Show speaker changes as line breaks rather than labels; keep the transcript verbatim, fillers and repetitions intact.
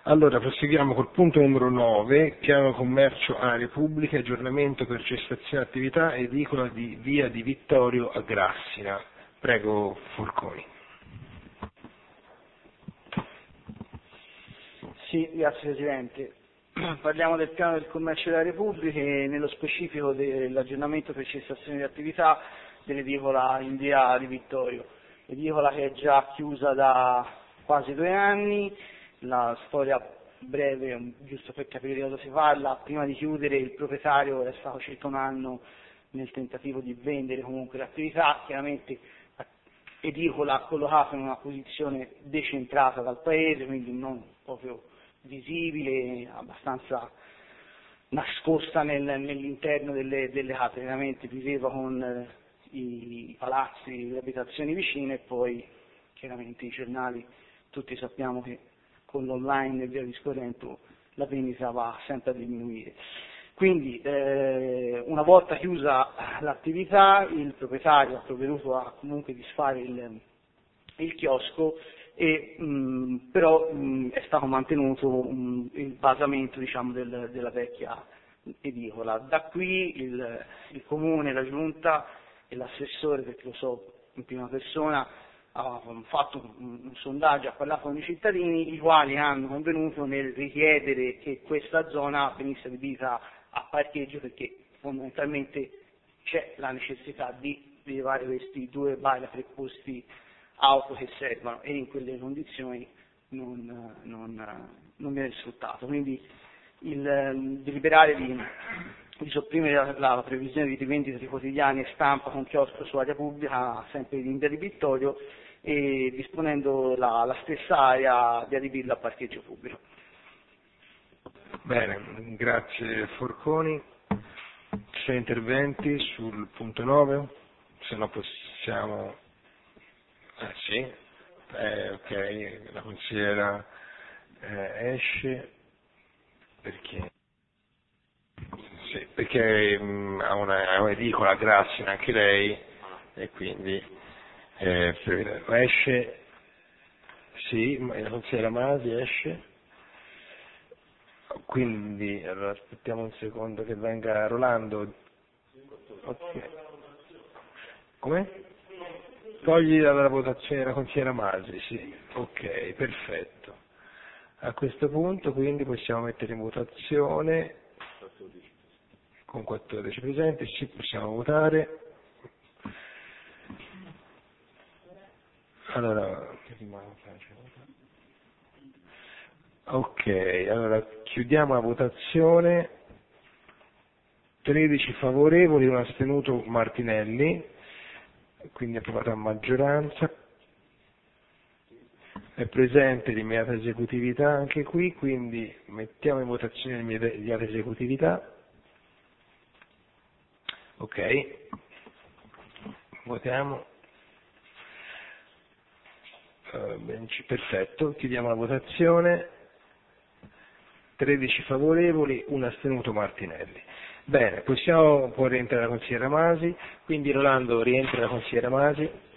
Allora, proseguiamo col punto numero nove, piano commercio aree pubbliche, aggiornamento per cessazione attività edicola di via di Vittorio a Grassina. Prego, Forconi.
Sì, grazie Presidente. Parliamo del piano del commercio delle aree pubbliche e nello specifico dell'aggiornamento per cessazione di attività dell'edicola in via di Vittorio. Edicola che è già chiusa da quasi due anni. La storia breve, giusto per capire di cosa si parla: prima di chiudere il proprietario è stato circa un anno nel tentativo di vendere comunque l'attività, chiaramente edicola collocata in una posizione decentrata dal paese, quindi non proprio visibile, abbastanza nascosta nel, nell'interno delle, delle case, veramente viveva con eh, i palazzi, le abitazioni vicine e poi chiaramente i giornali, tutti sappiamo che con l'online e via discorrendo la vendita va sempre a diminuire. Quindi eh, una volta chiusa l'attività il proprietario ha provveduto a comunque disfare il, il chiosco e mh, però mh, è stato mantenuto mh, il basamento, diciamo, del, della vecchia edicola. Da qui il, il comune, la giunta e l'assessore, perché lo so in prima persona, ha fatto un, un sondaggio, ha parlato con i cittadini, i quali hanno convenuto nel richiedere che questa zona venisse adibita a parcheggio, perché fondamentalmente c'è la necessità di rilevare questi due baili preposti auto che servono e in quelle condizioni non, non, non viene sfruttato. Quindi il deliberare di, di sopprimere la, la previsione di rivendita di quotidiani e stampa con chiosco su area pubblica sempre in via di Vittorio e disponendo la, la stessa area di adibirla a parcheggio pubblico.
Bene, grazie Forconi. C'è interventi sul punto nove? Se no possiamo... Eh, sì, eh, ok, la consigliera eh, esce perché, sì, perché mh, ha una, ha un'edicola Grassina anche lei e quindi eh, esce, sì, la consigliera Masi esce, quindi allora aspettiamo un secondo che venga Rolando. Okay. Come? Togli dalla votazione la consigliera Masi, sì, ok, perfetto. A questo punto quindi possiamo mettere in votazione con quattordici presenti, sì, possiamo votare. Allora, ok, allora chiudiamo la votazione, tredici favorevoli, un astenuto Martinelli, quindi approvata a maggioranza. È presente l'immediata esecutività anche qui, quindi mettiamo in votazione l'immediata esecutività. Ok, votiamo. Uh, perfetto, chiudiamo la votazione. tredici favorevoli, un astenuto Martinelli. Bene, possiamo, può rientrare la consigliera Masi, quindi Rolando rientra la consigliera Masi.